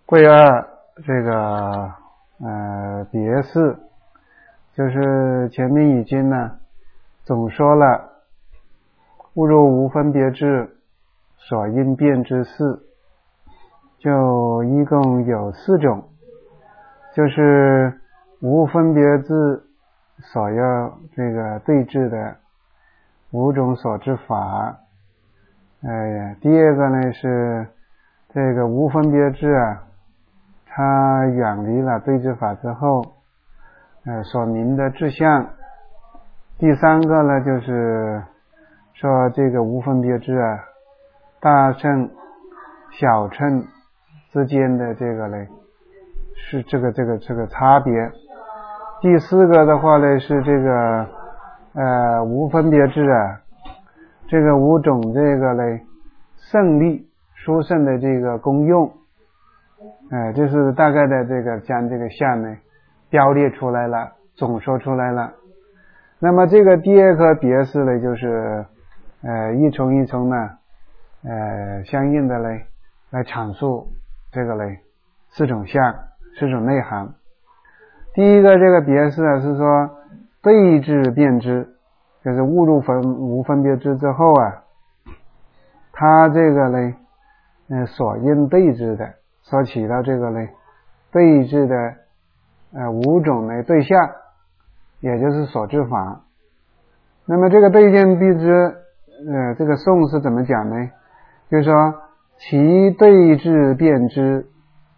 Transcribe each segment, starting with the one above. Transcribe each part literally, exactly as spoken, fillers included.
贵二这个呃别事，就是前面已经呢总说了物入无分别智所应变之事，就一共有四种，就是无分别智所要这个对治的五种所知法。呃，第二个呢是这个无分别智啊，它远离了对治法之后，呃所明的志向。第三个呢就是说这个无分别智啊，大乘小乘之间的这个呢是这个这个这个差别。第四个的话呢是这个呃无分别智啊，这个五种这个呢胜利殊胜的这个功用，呃就是大概的这个将这个项呢标列出来了，总说出来了。那么这个第二个别事呢，就是呃一重一重呢呃相应的呢来阐述这个呢四种相四种内涵。第一个这个别事啊是说对治辨知，就是物入分无分别知之后啊，它这个呢呃所应对治的所起到这个呢对治的呃五种的对象，也就是所知法。那么这个对见必知呃这个颂是怎么讲呢？就是说其对治辨知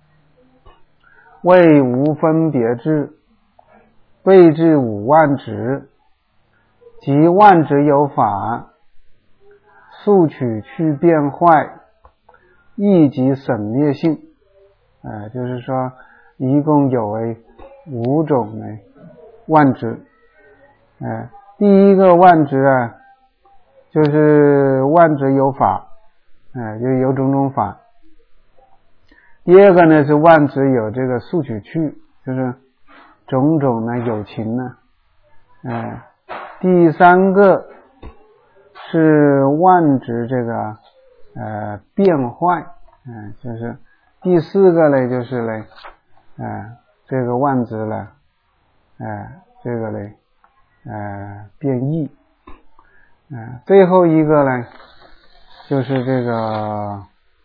谓无分别智，对治五万执，即万执有法，速取去变坏，亦即省略性。呃就是说一共有为五种呢万执。呃第一个万执啊，就是万执有法，呃就有种种法。第二个呢是万执有这个速取去，就是种种呢有情呢。呃第三个是万执这个呃变坏，呃就是第四个呢就是呢呃这个万执了呃这个呢呃变异。呃最后一个呢就是这个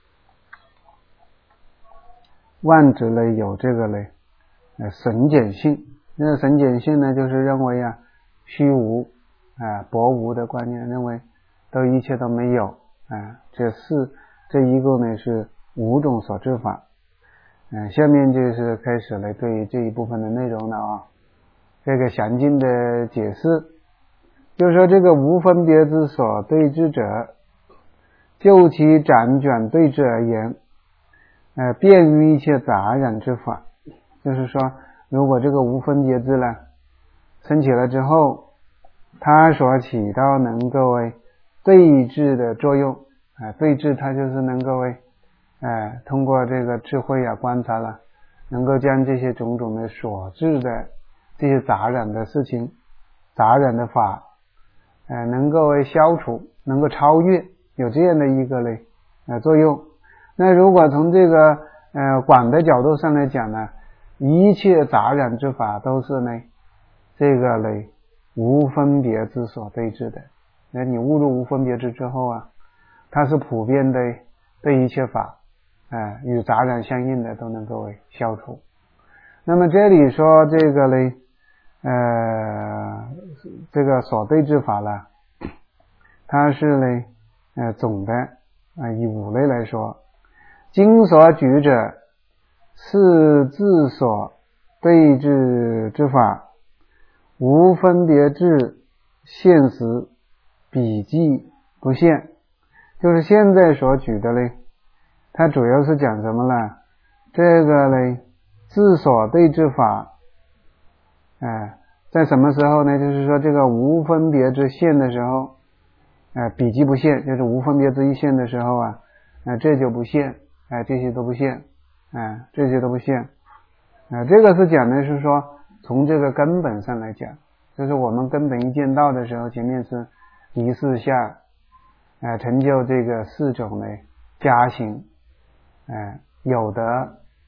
万执呢有这个呢呃省减性。那个省减性呢就是认为啊虚无啊、呃、薄无的观念，认为都一切都没有啊、呃、这四这一共呢是五种所知法。嗯、呃，下面就是开始来对这一部分的内容了啊。这个详尽的解释，就是说这个无分别之所对治者，就其辗转对治而言，呃，便于一切杂染之法。就是说，如果这个无分别智呢升起了之后，它所起到能够为对治的作用。啊、呃，对治它就是能够为呃通过这个智慧啊观察了，能够将这些种种的所致的这些杂染的事情杂染的法呃能够为消除，能够超越，有这样的一个呢呃作用。那如果从这个呃广的角度上来讲呢，一切杂染之法都是呢这个呢无分别之所对治的。那你悟入无分别之之后啊，它是普遍的对一切法呃与杂染相应的都能够为消除。那么这里说这个呢呃这个所对治法了，它是呢呃总的呃以五类来说。经所举者是自所对治之法，无分别智现实笔记不现。就是现在所举的呢，它主要是讲什么呢？这个呢自所对治法哎，在什么时候呢？就是说这个无分别之现的时候，哎，笔记不现，就是无分别之一现的时候啊，哎，这就不现，哎，这些都不现，哎，这些都不现。啊，这个是讲的是说从这个根本上来讲，就是我们根本一见到的时候，前面是离四相，哎，成就这个四种的加行，哎，有德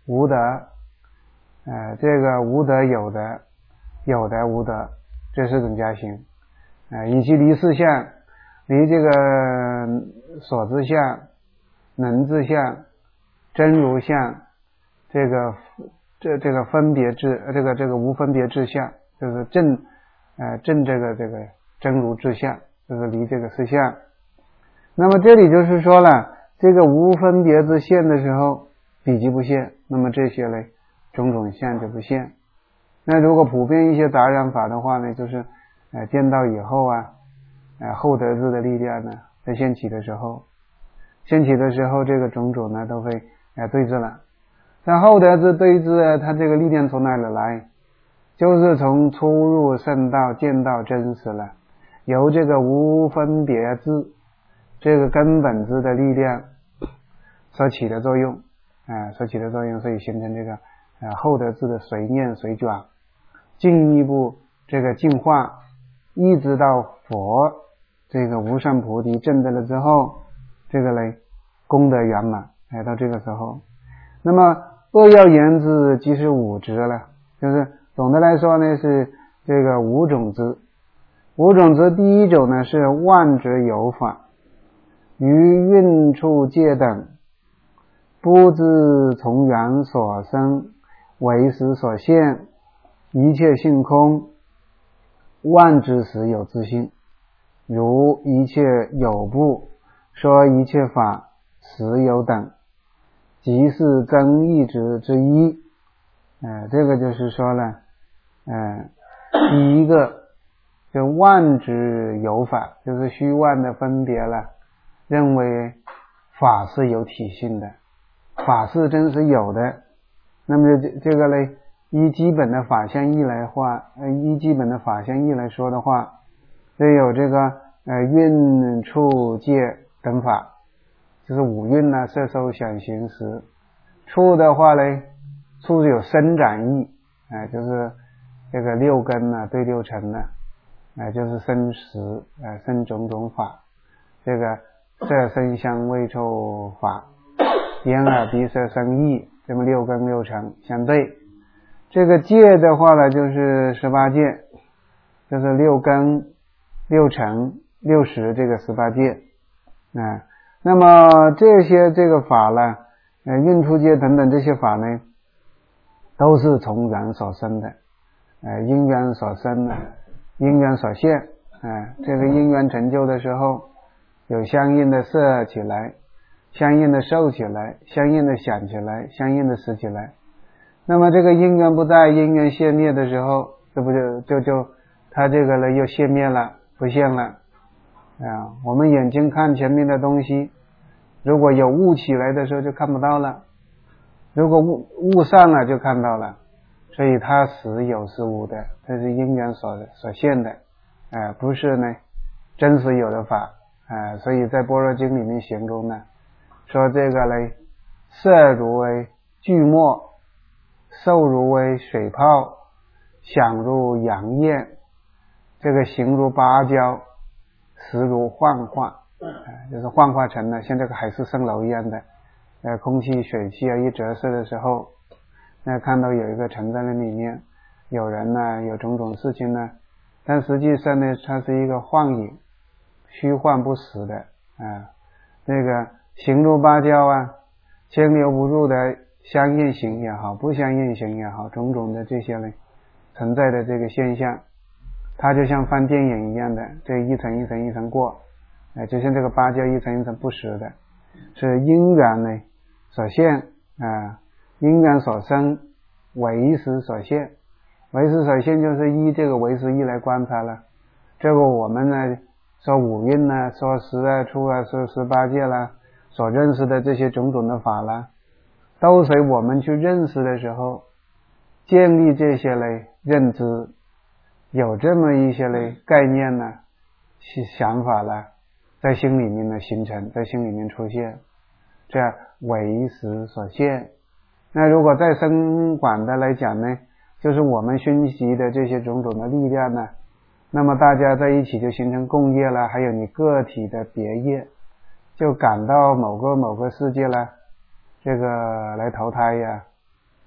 无德，呃，这个无德有德，有德无德，这四种加行，呃，以及离四相，离这个所知相、能知相、真如相，这个这这个分别智，这个这个无分别智相，就是正呃正这个这个真如智相，就是离这个四相。那么这里就是说了，这个无分别之现的时候，彼即不现，那么这些嘞种种相就不现。那如果普遍一些杂染法的话呢，就是呃见到以后啊，呃后得智的力量呢在现起的时候，现起的时候这个种种呢都会呃对治了。但后得智对治啊，它这个力量从哪里来？就是从初入圣道见到真实了，由这个无分别智这个根本智的力量所起的作用，啊、呃，所起的作用，所以形成这个呃后得智的随念随转，进一步这个进化，一直到佛这个无上菩提证得了之后，这个嘞功德圆满，来到这个时候，那么扼要言之即是五执了，就是总的来说呢是这个五种执。五种执第一种呢是万执有法，于蕴处界等，不知从缘所生，为实所现，一切性空，万之实有自性，如一切有部，说一切法实有等，即是真义执之一。呃，这个就是说了，呃，第一个就万执有法，就是虚妄的分别了，认为法是有体性的，法是真是有的。那么这这个呢，依基本的法相义来话，呃，依基本的法相义来说的话，就有这个呃蕴处界等法，就是五蕴呢，色受想行识。处的话呢，处有生长意，啊、呃，就是这个六根呢对六尘呢，啊、呃，就是生识，呃，生种种法，这个色声香味触法，眼耳鼻舌身意，这么六根六尘相对。这个界的话呢，就是十八界，就是六根六尘六识这个十八界啊。那么这些这个法呢，呃，蕴处界等等这些法呢，都是从缘所生的，呃，因缘所生的，因缘所现，啊、呃，这个因缘成就的时候，有相应的色起来，相应的受起来，相应的想起来，相应的识起来。那么这个因缘不在，因缘现灭的时候，这不就就就它这个呢又现灭了，不现了啊。我们眼睛看前面的东西，如果有雾起来的时候就看不到了，如果雾雾散了就看到了，所以它实有是无的，这是因缘所所现的，呃，不是呢真实有的法，呃，所以在般若经里面形容呢，说这个呢，色如为聚沫，受如为水泡，想如阳焰，这个形如芭蕉，实如幻化，呃，就是幻化成了像这个海市蜃楼一样的，呃，空气水汽啊一折射的时候，那看到有一个城在那里面，有人呢，有种种事情呢，但实际上呢，它是一个幻影，虚幻不实的啊。那个形如芭蕉啊，千流不入的相应行也好，不相应行也好，种种的这些呢存在的这个现象，它就像翻电影一样的，这一层一层一层过，呃，就像这个芭蕉一层一层不实的，是因缘呢所现啊，因缘所生，为实所现。为实所现就是依这个为实义来观察了。这个我们呢说五蕴呢，说十二处啊，说十八界啦，所认识的这些种种的法啦，都随我们去认识的时候，建立这些嘞认知，有这么一些嘞概念呢，想法啦，在心里面的形成，在心里面出现，这样为实所现。那如果再深广的来讲呢，就是我们熏习的这些种种的力量呢，那么大家在一起就形成共业了，还有你个体的别业，就感到某个某个世界了，这个来投胎呀，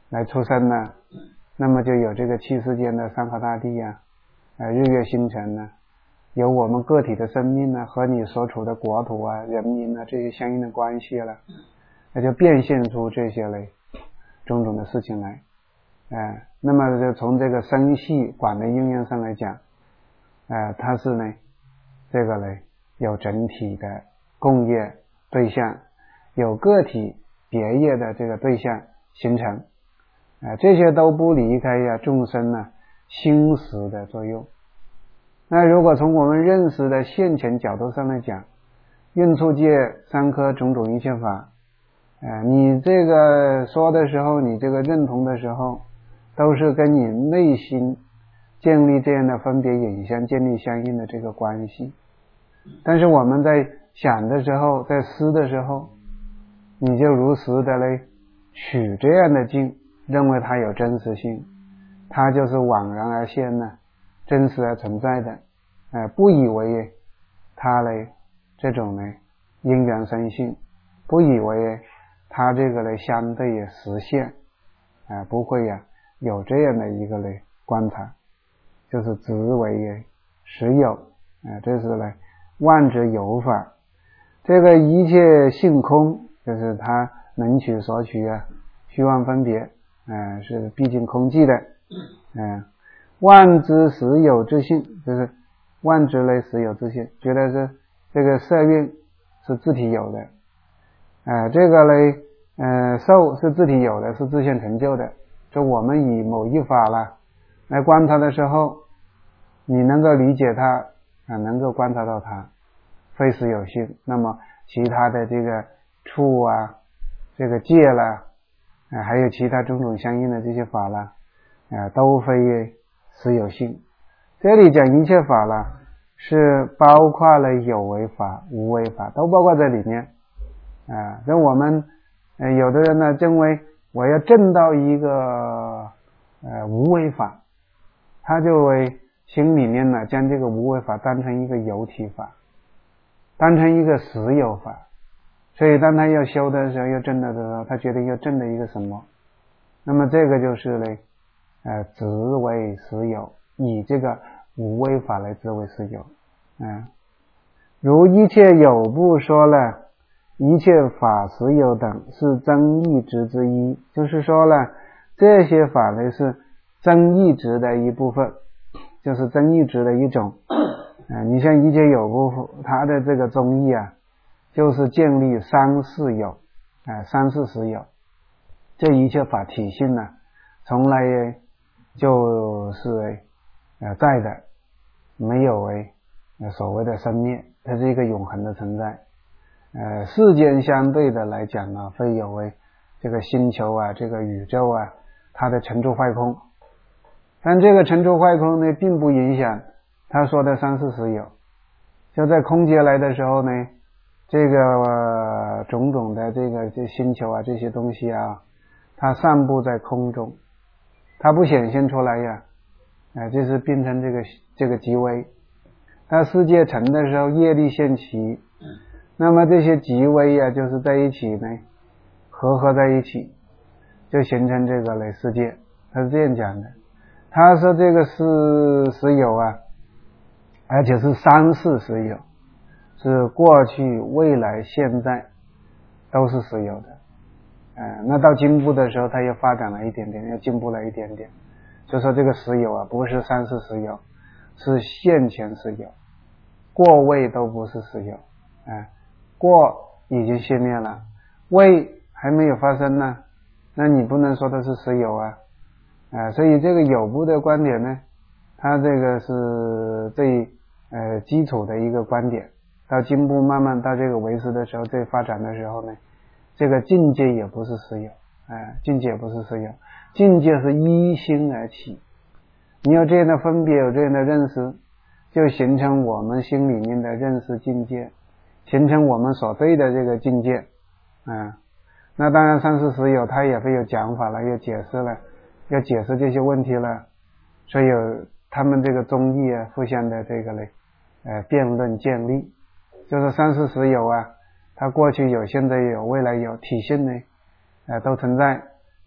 来出生呢，那么就有这个七世间的山河大地啊，呃日月星辰呢，有我们个体的生命呢和你所处的国土啊人民啊这些相应的关系了，那就变现出这些嘞种种的事情来。呃那么就从这个生系广的应用上来讲，呃它是呢这个嘞有整体的共业对象，有个体别业的这个对象形成，呃这些都不离开呀众生呢心识的作用。那如果从我们认识的现前角度上来讲，运处界三科种种一切法，呃你这个说的时候，你这个认同的时候，都是跟你内心建立这样的分别影像建立相应的这个关系。但是我们在想的时候，在思的时候，你就如实的嘞取这样的境，认为它有真实性，它就是惘然而现呢，真实而存在的，呃不以为它嘞这种呢因缘生性，不以为它这个嘞相对也实现，呃不会呀有这样的一个嘞观察，就是执为实有，呃这是嘞万之有法，这个一切性空，就是它能取所取啊，虚妄分别，呃是毕竟空寂的，嗯、呃，万之实有之性，就是万之类实有之性，觉得是这个色蕴是自体有的，呃这个嘞呃受是自体有的，是自现成就的。就我们以某一法啦来观察的时候，你能够理解它，啊能够观察到它非实有性，那么其他的这个处啊这个界啦、啊、还有其他种种相应的这些法啦、啊、都非实有性。这里讲一切法啦，是包括了有为法无为法都包括在里面啊。那我们、呃、有的人呢认为我要证到一个呃无为法，他就为心里面呢将这个无为法当成一个有体法，当成一个实有法，所以当他要修的时候要证的时候，他觉得要证的一个什么，那么这个就是呢呃执为实有，以这个无为法来执为实有。嗯，如一切有部说了一切法实有等是真义执之一，就是说了这些法呢是真义执的一部分，就是真义执的一种。呃、你像一切有部它的这个宗义啊，就是建立三世有，呃、三世实有，这一切法体性呢从来就是呃在的，没有为所谓的生灭，它是一个永恒的存在。呃，世间相对的来讲呢，非有为这个星球啊，这个宇宙啊，它的成住坏空，但这个成住坏空呢，并不影响他说的三世实有。就在空劫来的时候呢，这个、呃、种种的这个这星球啊，这些东西啊，它散布在空中，它不显现出来呀，呃，这是变成这个这个极微。它世界成的时候，业力现起。那么这些极微啊，就是在一起呢，合合在一起，就形成这个类世界。他是这样讲的，他说这个是实有啊，而且是三世实有，是过去、未来、现在都是实有的。呃，那到进步的时候，它又发展了一点点，又进步了一点点。就说这个实有啊，不是三世实有，是现前实有，过位都不是实有，呃过已经熄灭了，未还没有发生呢，那你不能说的是实有啊，呃，所以这个有部的观点呢，它这个是最呃基础的一个观点。到进步慢慢到这个唯识的时候，最发展的时候呢，这个境界也不是实有，呃，境界也不是实有，境界是依心而起。你有这样的分别，有这样的认识，就形成我们心里面的认识境界，形成我们所对的这个境界。嗯，那当然三世实有它也会有讲法了，又解释了，要解释这些问题了，所以有他们这个宗义啊互相的这个嘞呃辩论建立，就是三世实有啊，它过去有，现在有，未来有，体性呢呃都存在。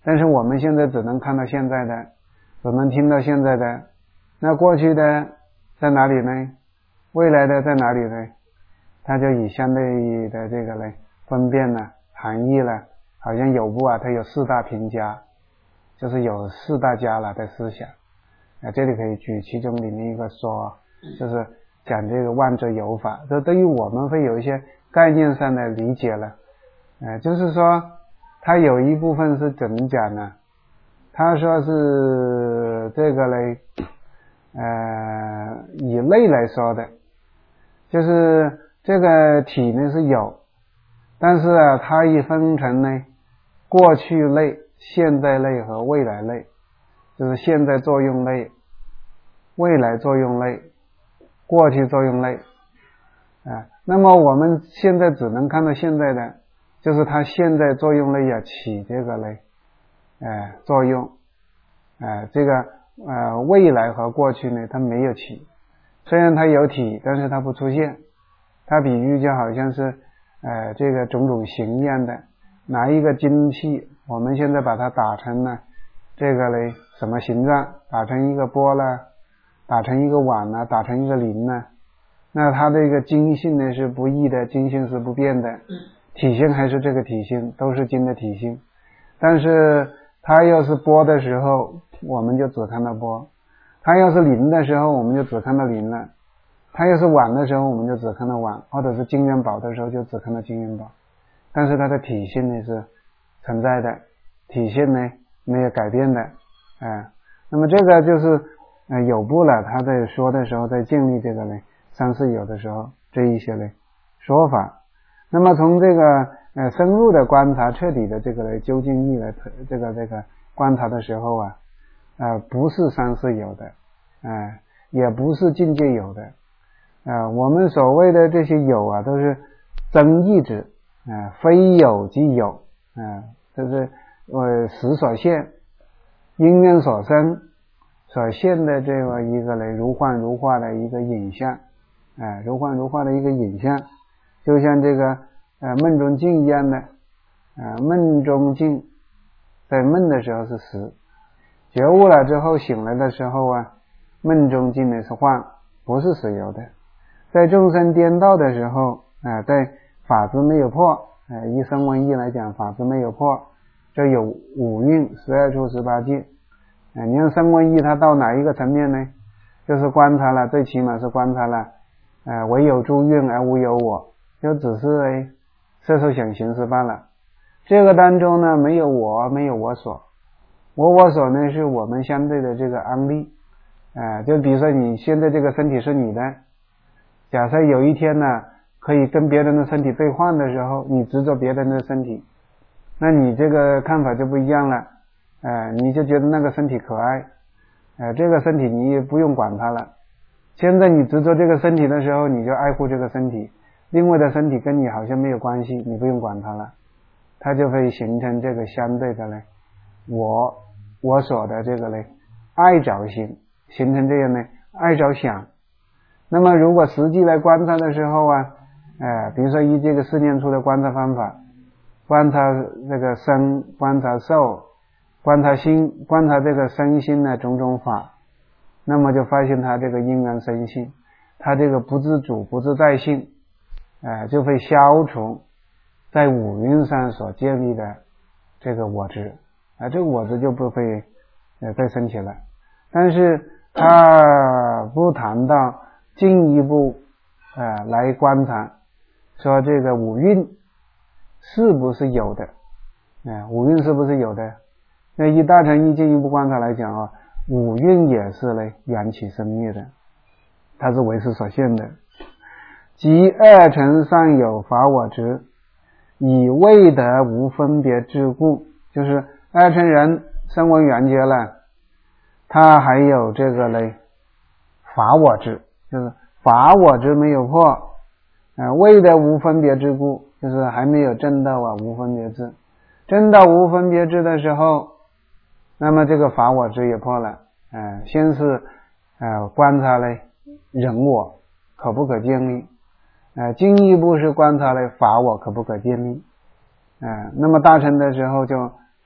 但是我们现在只能看到现在的，只能听到现在的，那过去的在哪里呢？未来的在哪里呢？他就以相对的这个呢分辨了含义了，好像有部啊，它有四大评价，就是有四大家了的思想啊，这里可以举其中里面一个说，就是讲这个万者有法，这对于我们会有一些概念上的理解了，呃，就是说它有一部分是怎么讲呢？他说是这个嘞，呃，以类来说的，就是这个体呢是有，但是啊，它一分成呢，过去类、现在类和未来类，就是现在作用类、未来作用类、过去作用类啊。那么我们现在只能看到现在的，就是它现在作用类呀起这个类，呃，作用，呃，这个呃未来和过去呢它没有起，虽然它有体，但是它不出现。它比喻就好像是呃这个种种形一样的，拿一个金器，我们现在把它打成了这个嘞什么形状，打成一个波啦，打成一个碗啦，打成一个铃啦，那它这个金性呢是不异的，金性是不变的，体性还是这个体性，都是金的体性，但是它要是波的时候我们就只看到波，它要是铃的时候我们就只看到铃了，它要是碗的时候我们就只看到碗，或者是金元宝的时候就只看到金元宝，但是它的体性呢是存在的，体性呢没有改变的，呃、那么这个就是呃有部了，他在说的时候在建立这个呢三世有的时候这一些呢说法。那么从这个呃深入的观察，彻底的这个呢究竟义来这个这个观察的时候啊，呃不是三世有的，呃也不是境界有的，呃我们所谓的这些有啊都是增益之，呃非有即有，呃这是呃识所现，因缘所生所现的这个一个呢如幻如化的一个影像，呃如幻如化的一个影像，就像这个呃梦中境一样的，呃梦中境在梦的时候是实，觉悟了之后醒来的时候啊，梦中境呢是幻，不是实有的。在众生颠倒的时候，呃在法执没有破，呃以声闻义来讲，法执没有破，这有五蕴十二处十八界，呃你看声闻义它到哪一个层面呢？就是观察了，最起码是观察了呃唯有诸蕴而无有我，就只是哎色受想行识罢了。这个当中呢没有我，没有我所，我我所呢是我们相对的这个安立，呃就比如说你现在这个身体是你的，假设有一天呢可以跟别人的身体兑换的时候，你执着别人的身体，那你这个看法就不一样了，呃你就觉得那个身体可爱，呃这个身体你也不用管它了。现在你执着这个身体的时候，你就爱护这个身体，另外的身体跟你好像没有关系，你不用管它了，它就会形成这个相对的呢我我所的这个呢爱着心，形成这样呢爱着想。那么如果实际来观察的时候啊，呃比如说以这个四念处的观察方法，观察这个身，观察受，观察心，观察这个身心的种种法，那么就发现它这个因缘生性，它这个不自主不自在性，呃就会消除在五蕴上所建立的这个我执，啊、呃、这个我执就不会呃再升起了。但是他不谈到进一步呃来观察，说这个五蕴是不是有的，呃五蕴是不是有的？那以大乘义进一步观察来讲啊，五蕴也是呢缘起生灭的，它是为识所现的。即二乘上有法我执，以未得无分别之故，就是二乘人声闻缘觉了，他还有这个呢法我执，就是法我执没有破，呃未得无分别之故，就是还没有证到啊无分别智。证到无分别智的时候，那么这个法我执也破了，呃先是呃观察呢人我可不可建立，呃进一步是观察呢法我可不可建立，呃那么大乘的时候就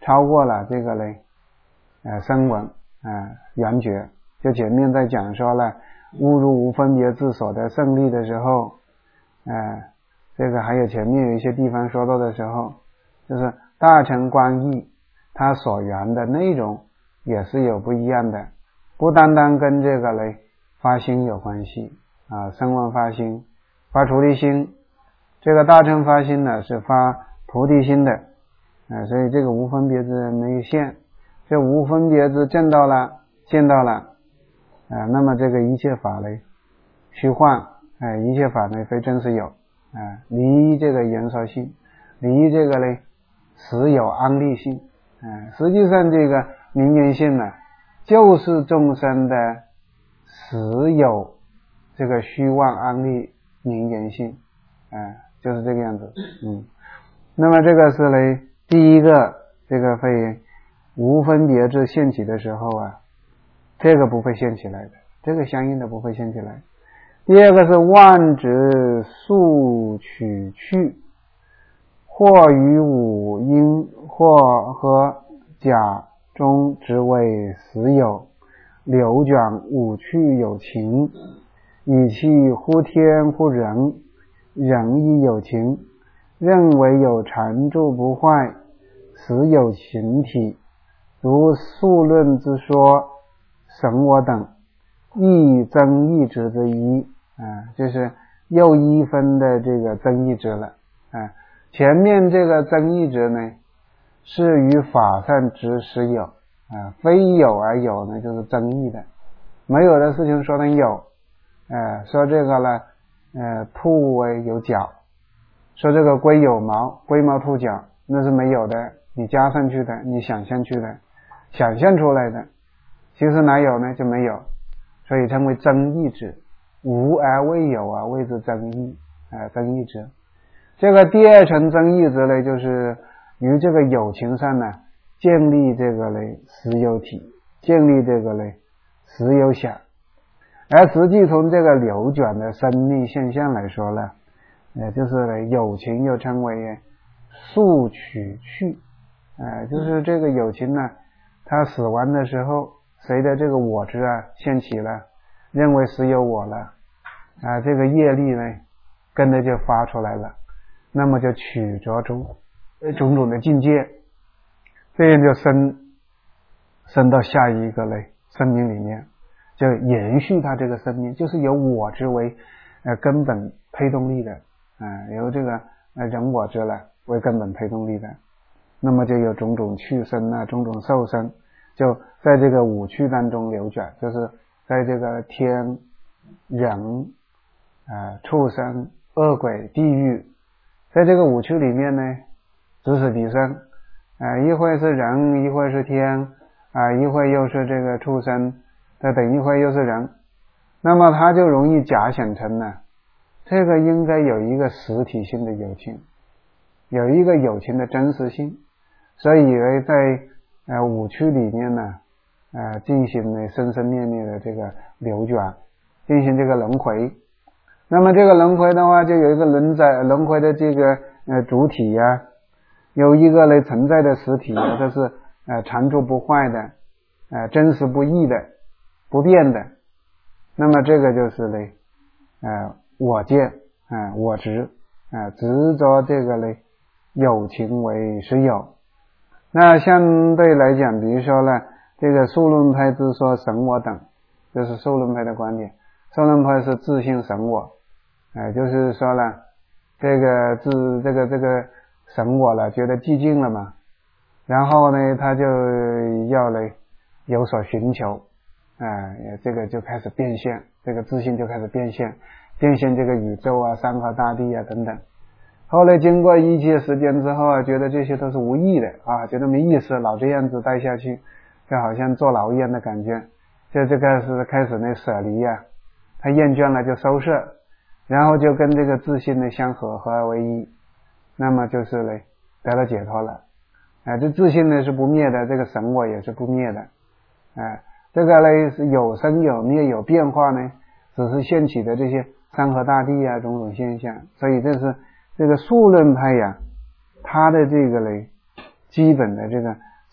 超过了这个嘞呃声闻啊缘觉。就前面在讲说了悟入无分别智所得胜利的时候，呃这个还有前面有一些地方说到的时候，就是大乘观义它所缘的内容也是有不一样的，不单单跟这个嘞发心有关系啊，声闻发心发菩提心，这个大乘发心呢是发菩提心的啊，所以这个无分别智没有现，这无分别智证到了见到了啊，那么这个一切法嘞虚幻啊，一切法呢非真实有啊，离这个缘所性，离这个嘞实有安立性啊，实际上这个名言性呢就是众生的实有这个虚妄安立名言性啊，就是这个样子。嗯，那么这个是嘞第一个，这个会无分别智现起的时候啊，这个不会现起来的，这个相应的不会现起来。第二个是妄执速取去，或于五因或和假中之为实有，流转五趣有情，以其乎天乎人，人亦有情，认为有常住不坏，实有形体，如数论之说神我等，亦增益执之一啊，就是又一分的这个增益执了啊。前面这个增益执呢是与法上执实有啊，非有而有呢就是增益的，没有的事情说成有，呃，说这个呢呃兔为有角，说这个龟有毛，龟毛兔角，那是没有的，你加上去的，你想象去的，想象出来的，其实哪有呢？就没有，所以称为增益执，无而未有啊，谓之增益啊，增益执。这个第二层增益执呢，就是于这个有情上呢建立这个嘞实有体，建立这个嘞实有想，而实际从这个流转的生命现象来说呢，也就是有情又称为速取去，呃，就是这个有情呢，他死亡的时候，随着这个我执啊现起了，认为实有我了啊，这个业力呢跟着就发出来了，那么就取着种种种的境界，这样就升升到下一个类生命里面，就延续他这个生命，就是由我执为呃根本推动力的啊、呃，由这个呃人我执了为根本推动力的，那么就有种种趣生啊，种种受生，就在这个五趣当中流转，就是在这个天人啊、呃、畜生恶鬼地狱，在这个五趣里面呢此死彼生啊、呃，一会是人，一会是天啊、呃，一会又是这个畜生，再等一会又是人，那么他就容易假想成呢这个应该有一个实体性的有情，有一个有情的真实性，所以以为在呃五趣里面呢呃进行了生生灭灭的这个流转，进行这个轮回，那么这个轮回的话就有一个轮载轮回的这个呃主体呀、啊，有一个呢存在的实体啊，这是呃常住不坏的呃真实不异的不变的，那么这个就是呢呃我见啊、呃、我执啊、呃、执着这个呢有情为实有。那相对来讲，比如说呢这个数论派之说神我等，这是数论派的观点，数论派是自性神我，呃就是说呢这个自这个这个神我了觉得寂静了嘛，然后呢他就要来有所寻求啊、呃，这个就开始变现，这个自性就开始变现，变现这个宇宙啊山河大地啊等等，后来经过一切时间之后啊，觉得这些都是无益的啊，觉得没意思，老这样子待下去就好像坐牢一样的感觉，就这个是开始那舍离啊，他厌倦了就收摄，然后就跟这个自性的相合，合而为一，那么就是呢得到解脱了啊，这自性呢是不灭的，这个神我也是不灭的啊，这个呢是有生有灭有变化呢，只是现起的这些山河大地啊种种现象，所以这是这个数论派呀、啊，它的这个呢基本的这个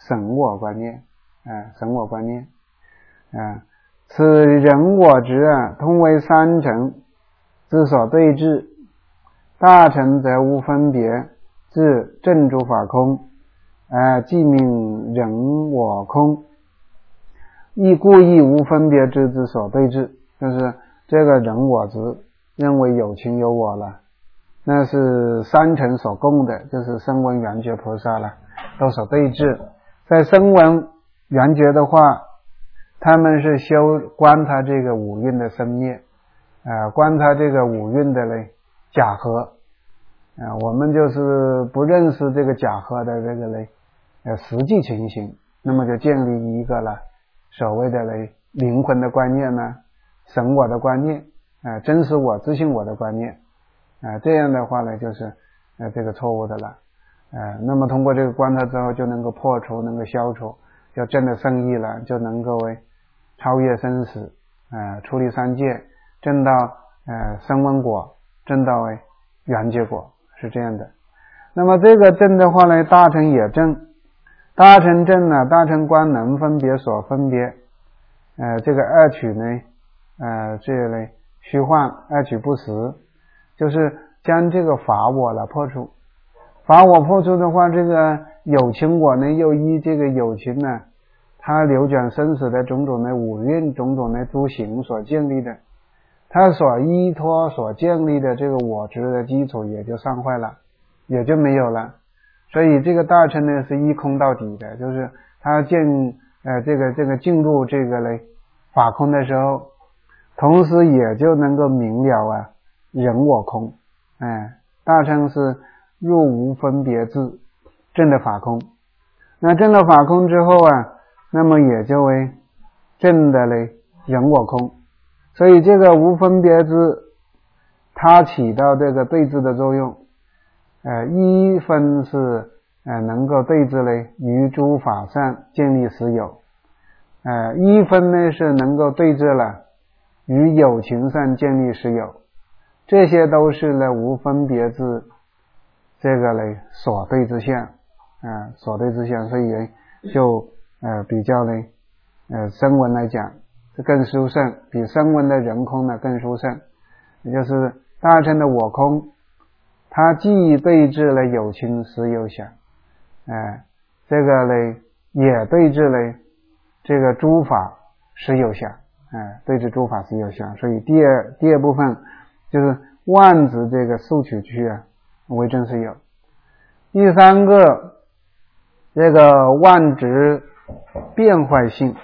神我观念啊，神我观念啊，此人我执啊，通为三乘之所对治。大乘则无分别，自正诸法空，啊，即名人我空。亦故亦无分别之之所对治，就是这个人我执认为有情有我了，那是三乘所共的，就是声闻缘觉菩萨了，都所对治。在声闻缘觉的话，他们是修观他这个五蕴的生灭，啊，观他这个五蕴的嘞假合，啊，我们就是不认识这个假合的这个嘞呃实际情形，那么就建立一个了所谓的嘞灵魂的观念呢，神我的观念，啊，真实我自信我的观念，啊，这样的话呢就是呃这个错误的了，呃，那么通过这个观察之后就能够破除，能够消除，就真的胜义了，就能够为超越生死，呃，出离三界，证到呃声闻果，证到为缘觉果，是这样的。那么这个证的话呢，大乘也证，大乘证呢，大乘观能分别所分别，呃，这个二取呢，呃，这类虚幻，二取不实，就是将这个法我了破除。法我破除的话，这个有情我呢，又依这个有情呢，它流转生死的种种的五蕴，种种的诸行所建立的，它所依托所建立的这个我执的基础也就散坏了，也就没有了。所以这个大乘呢是一空到底的，就是它进呃这个这个进入这个嘞法空的时候，同时也就能够明了啊人我空，哎，大乘是入无分别智，证的法空。那证了法空之后啊，那么也就为证的嘞人我空。所以这个无分别智，它起到这个对治的作用。呃，一分是呃能够对治嘞于诸法上建立实有，呃，一分呢是能够对治了于有情上建立实有，这些都是呢无分别智这个嘞所对之相，啊、呃，所对之相，所以就呃比较呢呃声闻来讲更殊胜，比声闻的人空呢更殊胜，也就是大乘的我空，它既对治了有情实有想，哎、呃，这个呢也对治了这个诸法实有想，哎、呃，对治诸法实有想，所以第二第二部分就是万执这个数取区啊为真实有。第三个，这个万执变坏性，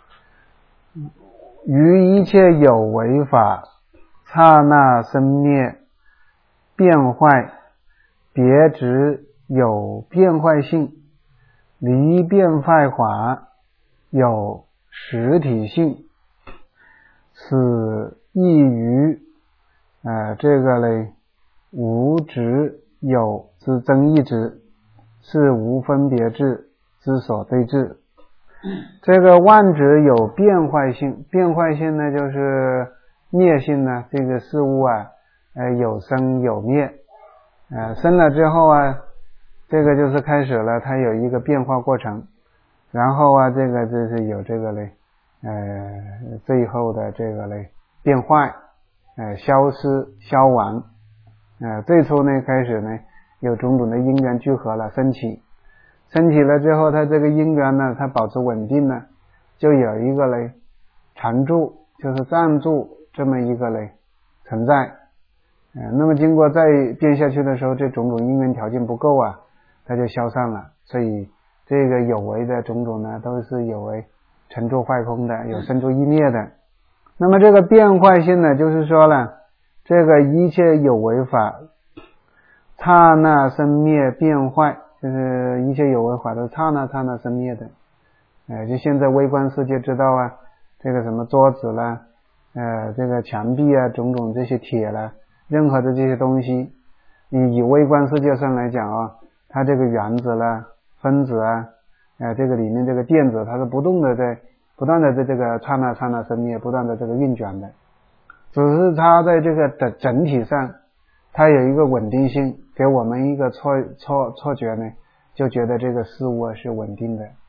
于一切有为法刹那生灭变坏，别执有变坏性，离变坏法有实体性，此异于呃这个嘞无执有之争议之，是无分别智之所对治。这个万执有变坏性，变坏性呢就是灭性呢，这个事物啊呃有生有灭，呃生了之后啊，这个就是开始了它有一个变化过程，然后啊这个就是有这个嘞呃最后的这个嘞变坏，呃消失消亡，呃最初呢开始呢有种种的因缘聚合了升起，升起了之后它这个因缘呢它保持稳定呢，就有一个嘞常住，就是暂住这么一个嘞存在，呃那么经过再变下去的时候，这种种因缘条件不够啊，它就消散了，所以这个有为的种种呢都是有为成住坏空的，有生住异灭的。那么这个变坏性呢，就是说了这个一切有为法刹那生灭变坏，就是一切有为法都刹那刹那生灭的。呃就现在微观世界知道啊，这个什么桌子啦，呃这个墙壁啊，种种这些铁啦，任何的这些东西，以以微观世界上来讲啊，它这个原子啦分子啊，呃这个里面这个电子它是不动的在不断的在这个刹那刹那生灭，不断的这个运转的，只是它在这个整整体上它有一个稳定性，给我们一个错错错觉呢，就觉得这个事物是稳定的，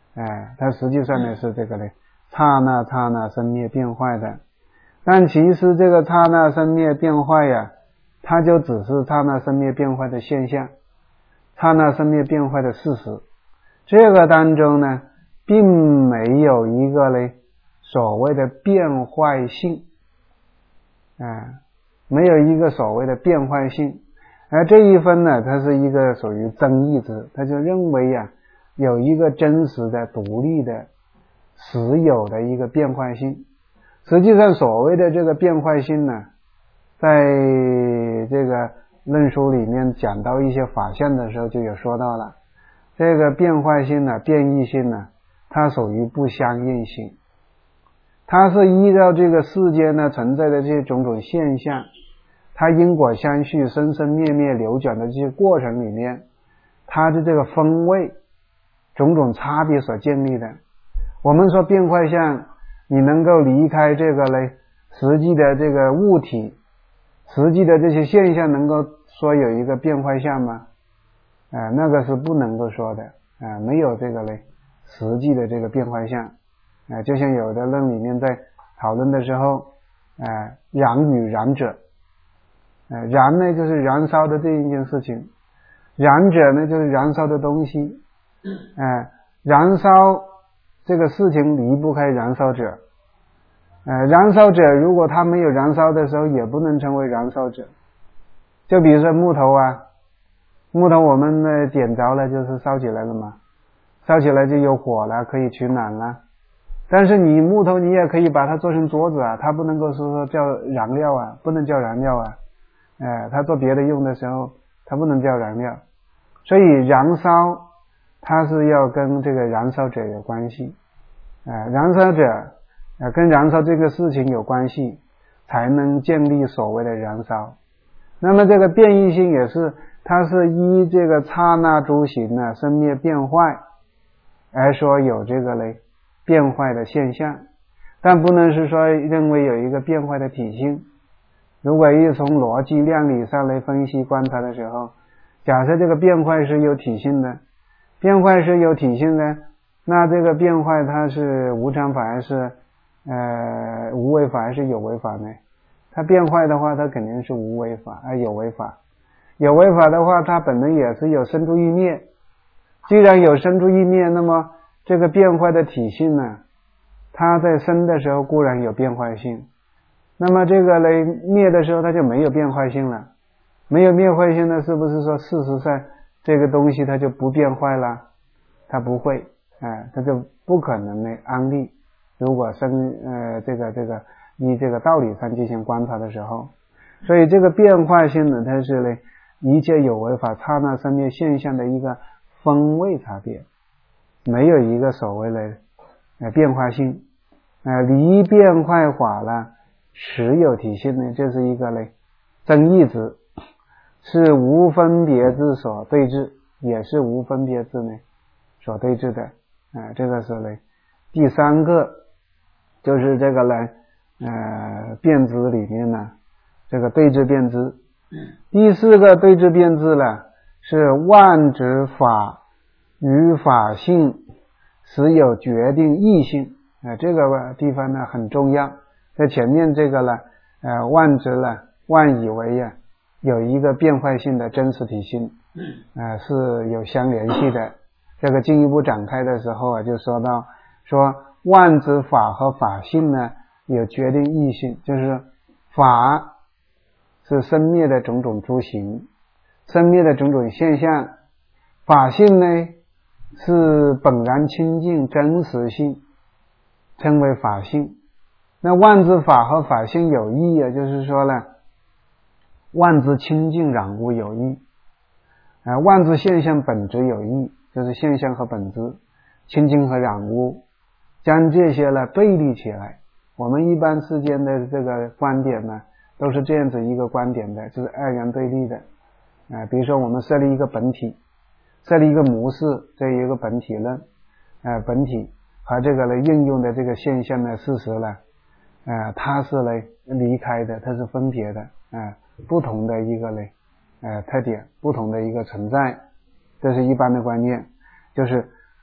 哎，它实际上呢是这个呢刹那刹那生灭变坏的。但其实这个刹那生灭变坏呀，它就只是刹那生灭变坏的现象，刹那生灭变坏的事实。这个当中呢并没有一个呢所谓的变坏性，啊，没有一个所谓的变坏性。而这一分呢，它是一个属于争议之，他就认为呀、啊，有一个真实的、独立的、实有的一个变坏性。实际上，所谓的这个变坏性呢，在这个论述里面讲到一些法相的时候就有说到了。这个变坏性呢、变异性呢，它属于不相应性，它是依照这个世间呢存在的这些种种现象，它因果相续、生生灭灭、流转的这些过程里面，它的这个风味、种种差别所建立的。我们说变坏相，你能够离开这个嘞实际的这个物体、实际的这些现象，能够说有一个变坏相吗？啊、呃，那个是不能够说的啊、呃，没有这个嘞实际的这个变坏相啊、呃，就像有的论里面在讨论的时候，啊、呃，燃与燃者。呃，燃呢就是燃烧的这一件事情，燃者呢就是燃烧的东西，呃，燃烧这个事情离不开燃烧者，呃，燃烧者如果他没有燃烧的时候，也不能成为燃烧者。就比如说木头啊，木头我们呢点着了就是烧起来了嘛，烧起来就有火了，可以取暖了。但是你木头你也可以把它做成桌子啊，它不能够说说叫燃料啊，不能叫燃料啊。呃，它做别的用的时候，它不能叫燃料，所以燃烧它是要跟这个燃烧者有关系，呃，燃烧者呃跟燃烧这个事情有关系，才能建立所谓的燃烧。那么这个变异性也是，它是依这个刹那诸行呢生灭变坏而说有这个嘞变坏的现象，但不能是说认为有一个变坏的体性。如果一从逻辑量理上来分析观察的时候，假设这个变坏是有体性的，变坏是有体性的，那这个变坏它是无常法还是呃无为法还是有为法呢？它变坏的话，它肯定是无为法，而有为法。有为法的话，它本来也是有生住异灭。既然有生住异灭，那么这个变坏的体性呢，它在生的时候固然有变坏性。那么这个嘞灭的时候它就没有变坏性了，没有变坏性呢，是不是说事实上这个东西它就不变坏了？它不会，哎，它就不可能的安立。如果生呃这个这个依这个道理上进行观察的时候，所以这个变坏性呢，它是呢一切有为法刹那生灭现象的一个风味差别，没有一个所谓的呃变坏性，呃离变坏法了。实有体性呢，就是一个呢争议之，是无分别之所对治，也是无分别之呢所对治的啊、呃，这个是呢第三个，就是这个呢呃辩知里面呢这个对治辩知。第四个对治辩知呢是万执法与法性实有决定异性啊、呃，这个地方呢很重要。在前面这个呢呃万执呢万以为呀、啊、有一个变坏性的真实体性呃是有相联系的。这个进一步展开的时候啊就说到说万执法和法性呢有决定异性，就是法是生灭的种种诸行，生灭的种种现象，法性呢是本然清净真实性，称为法性。那万知法和法性有异啊，就是说呢万知清净染污有异，呃万知现象本质有异，就是现象和本质，清净和染污，将这些呢对立起来。我们一般世间的这个观点呢都是这样子一个观点的，就是二元对立的啊、呃。比如说我们设立一个本体，设立一个模式，这一个本体论呃本体和这个呢应用的这个现象的事实呢呃它是呢离开的，它是分别的呃不同的一个呢呃特点，不同的一个存在，这是一般的观念，就是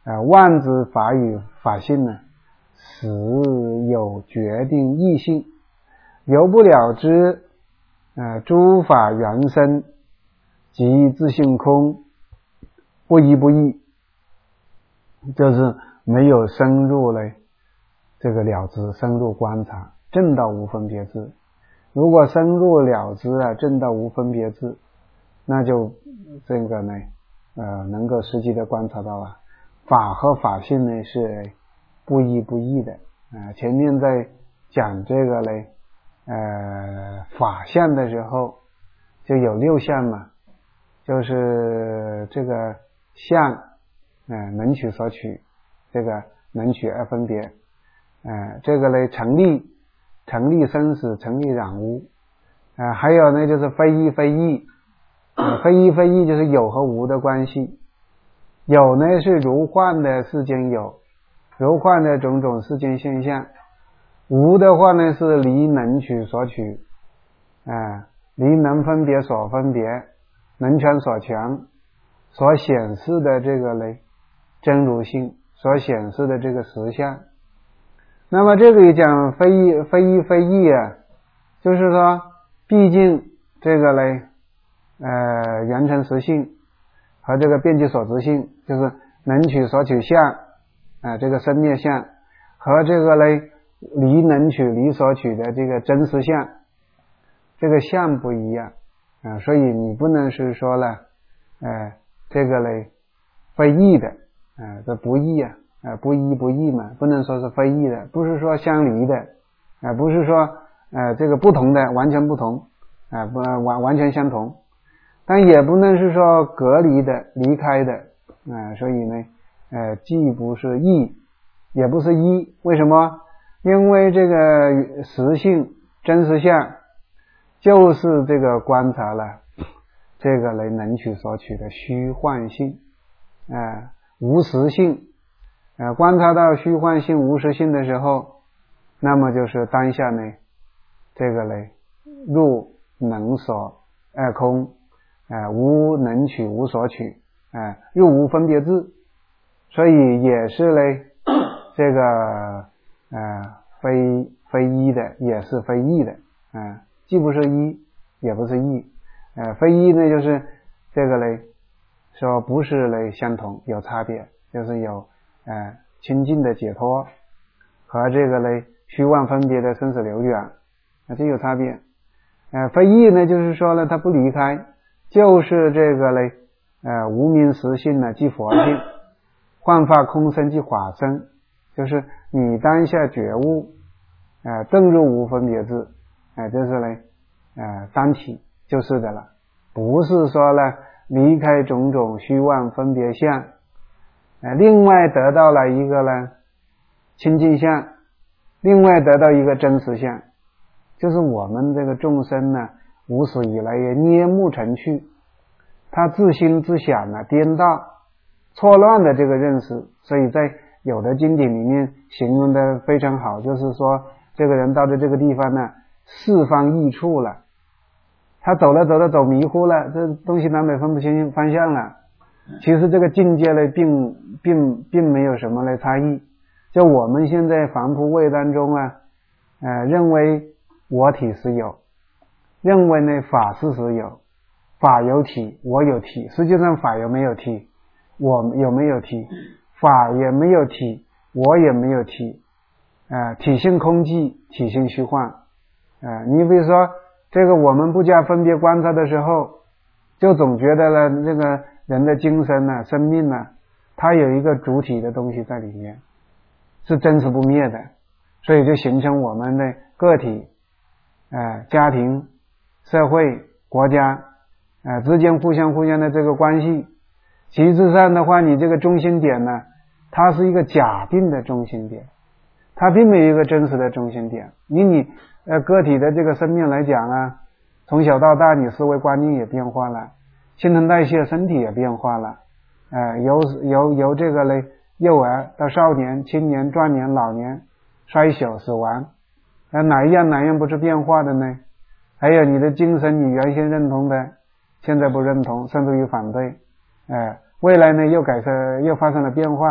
呃万之法与法性呢，实有决定异性，由不了之，呃诸法原生即自性空，不一不异，就是没有深入嘞这个了知，深入观察，证到无分别智。如果深入了知啊，证到无分别智，那就这个呢呃能够实际的观察到啊，法和法性呢是不一不异的。呃前面在讲这个嘞呃法相的时候就有六相嘛，就是这个相呃能取所取，这个能取二分别，呃这个嘞成立成立生死，成立染污，呃还有呢就是非一非异，呃非一非异就是有和无的关系。有呢是如幻的世间有，如幻的种种世间现象，无的话呢是离能取所取，呃离能分别所分别，能权所权，所显示的这个嘞真如性，所显示的这个实相。那么这个也讲非一非一非异啊，就是说毕竟这个嘞呃缘成实性和这个遍计所执性，就是能取所取相啊、呃、这个生灭相，和这个嘞离能取离所取的这个真实相，这个相不一样啊、呃，所以你不能是说了呃这个嘞非异的啊、呃、这不异啊呃不一不异嘛，不能说是非异的，不是说相离的啊、呃、不是说呃这个不同的完全不同啊、呃、不完完全相同，但也不能是说隔离的离开的啊、呃、所以呢呃既不是异也不是一，为什么？因为这个实性真实相就是这个观察了这个来能取所取的虚幻性啊、呃、无实性呃，观察到虚幻性无实性的时候，那么就是当下呢这个嘞入能所二空，呃无能取无所取，呃入无分别智，所以也是嘞这个呃非非一的，也是非异的，呃既不是一也不是异，呃非一呢就是这个嘞说不是嘞相同，有差别，就是有呃清净的解脱和这个嘞虚妄分别的生死流转，啊这有差别。呃非异呢就是说呢它不离开，就是这个嘞呃无明实性呢即佛性，幻化空生即法身，就是你当下觉悟呃证入无分别智，呃就是嘞呃当体就是的了，不是说呢离开种种虚妄分别相，呃另外得到了一个呢清净相，另外得到一个真实相，就是我们这个众生呢无始以来也捏目成趣，他自心自想呢颠倒错乱的这个认识，所以在有的经典里面形容的非常好，就是说这个人到了这个地方呢四方异处了，他走了走了走迷糊了，这东西南北分不清方向了，其实这个境界呢并并并没有什么的差异，就我们现在凡夫位当中啊呃认为我体是有，认为呢法事实有，法有体我有体，实际上法有没有体，我有没有体，法也没有体，我也没有体，呃体性空寂，体性虚幻，呃你比如说这个我们不加分别观察的时候，就总觉得呢这个人的精神呢生命呢它有一个主体的东西在里面，是真实不灭的，所以就形成我们的个体呃家庭社会国家呃之间互相互相的这个关系，其实上的话你这个中心点呢它是一个假定的中心点，它并没有一个真实的中心点。以你呃个体的这个生命来讲啊，从小到大你思维观念也变化了，新陈代谢身体也变化了，呃由由由这个嘞幼儿到少年青年壮年老年衰朽死亡，那哪一样哪一样不是变化的呢？还有你的精神，你原先认同的现在不认同，甚至于反对，呃未来呢又改成又发生了变化，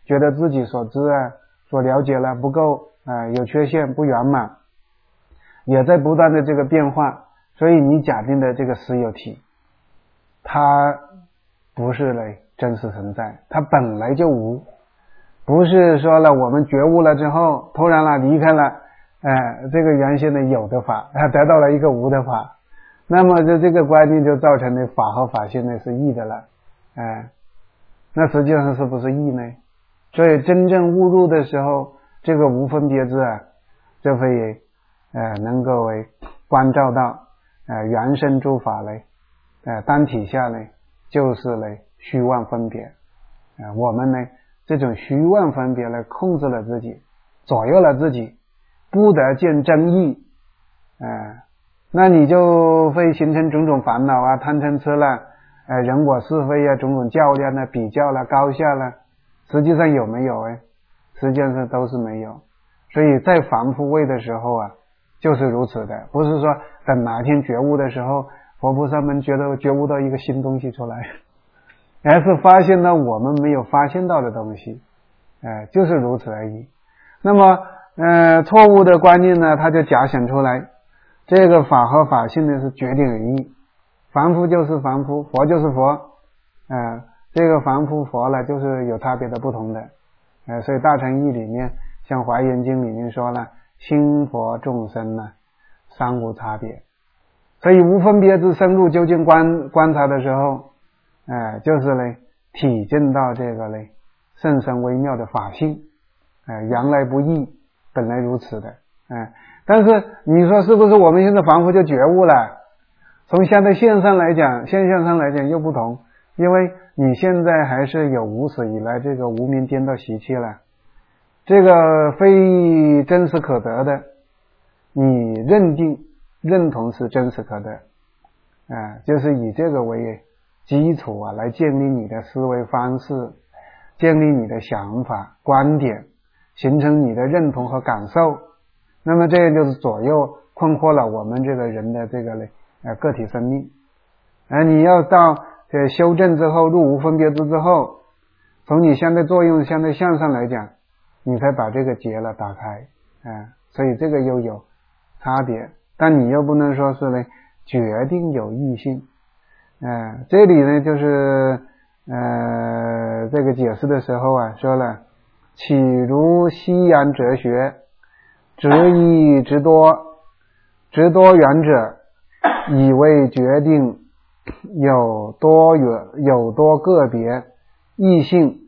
觉得自己所知啊所了解了不够啊、呃，有缺陷不圆满，也在不断的这个变化，所以你假定的这个实有体它不是嘞真实存在，它本来就无，不是说了我们觉悟了之后突然了离开了呃这个原先的有的法，它得到了一个无的法，那么这这个观念就造成的法和法性呢是异的了，哎、呃，那实际上是不是异呢？所以真正悟入的时候，这个无分别智啊，就会呃能够为关照到呃原生诸法嘞，呃单体下嘞就是嘞虚妄分别，呃我们呢这种虚妄分别来控制了自己，左右了自己，不得见真义，呃那你就会形成种种烦恼啊，贪嗔痴了，呃人我是非啊，种种较量啊，比较了，高下了，实际上有没有哎？实际上都是没有。所以在凡夫位的时候啊就是如此的，不是说等哪天觉悟的时候佛菩萨们觉得觉悟到一个新东西出来，而是发现到我们没有发现到的东西，呃就是如此而已。那么呃错误的观念呢，它就假想出来这个法和法性呢是决定而异，凡夫就是凡夫，佛就是佛，呃这个凡夫佛了就是有差别的不同的，呃所以大乘义里面像华严经里面说了，心佛众生呢三无差别，所以无分别之深入究竟观观察的时候，呃就是呢体证到这个呢甚深微妙的法性，呃原来不异，本来如此的，呃但是你说是不是我们现在凡夫就觉悟了？从相对现上来讲，现象上来讲又不同，因为你现在还是有无始以来这个无明颠倒习气了，这个非真实可得的你认定认同是真实可得，啊、呃，就是以这个为基础啊来建立你的思维方式，建立你的想法观点，形成你的认同和感受，那么这个就是左右困惑了我们这个人的这个呢呃个体生命，而你要到这修正之后入无分别知之后，从你相对作用相对向上来讲，你才把这个结了打开，呃、所以这个又有差别，但你又不能说是呢决定有异性，呃这里呢就是呃这个解释的时候啊说了，岂如西洋哲学执一执多，执多元者以为决定有多元有多个别异性，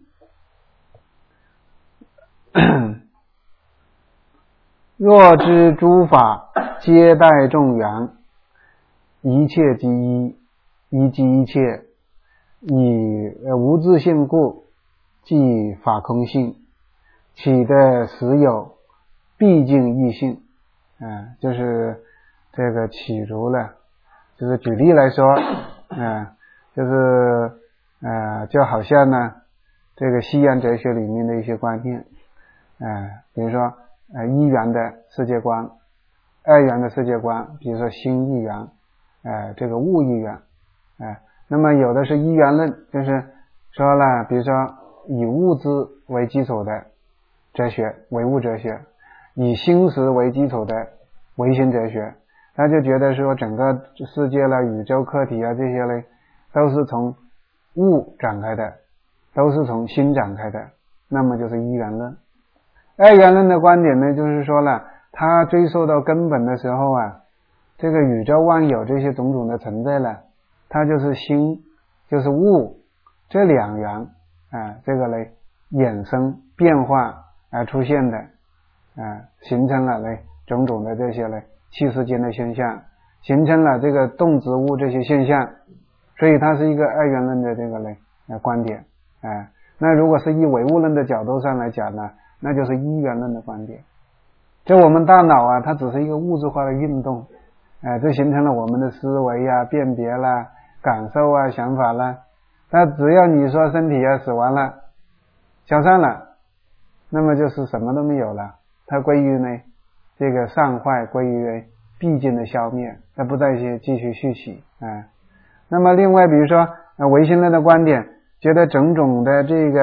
若知诸法皆待众缘，一切即一，一即一切，以无自性故，即法空性，岂得实有毕竟异性，呃、就是这个岂如了，就是举例来说，呃、就是呃就好像呢这个西洋哲学里面的一些观念，呃比如说呃一元的世界观，二元的世界观，比如说心一元，呃这个物一元，呃那么有的是一元论，就是说了比如说以物质为基础的哲学唯物哲学，以心识为基础的唯心哲学，他就觉得说整个世界了宇宙客体啊这些呢都是从物展开的，都是从心展开的，那么就是一元论。二元论的观点呢就是说了，他追溯到根本的时候啊，这个宇宙万有这些种种的存在了，它就是心就是物这两元啊，这个呢衍生变化而出现的啊，形成了呢种种的这些呢气世间的现象，形成了这个动植物这些现象，所以它是一个二元论的这个呢呃观点啊。那如果是以唯物论的角度上来讲呢，那就是一元论的观点。就我们大脑啊，它只是一个物质化的运动，呃，这形成了我们的思维啊、辨别啦、感受啊、想法啦。那只要你说身体啊死完了、消散了，那么就是什么都没有了，它归于呢这个散坏，归于毕竟的消灭，它不再去继续续起啊、呃。那么另外比如说呃唯心论的观点，觉得种种的这个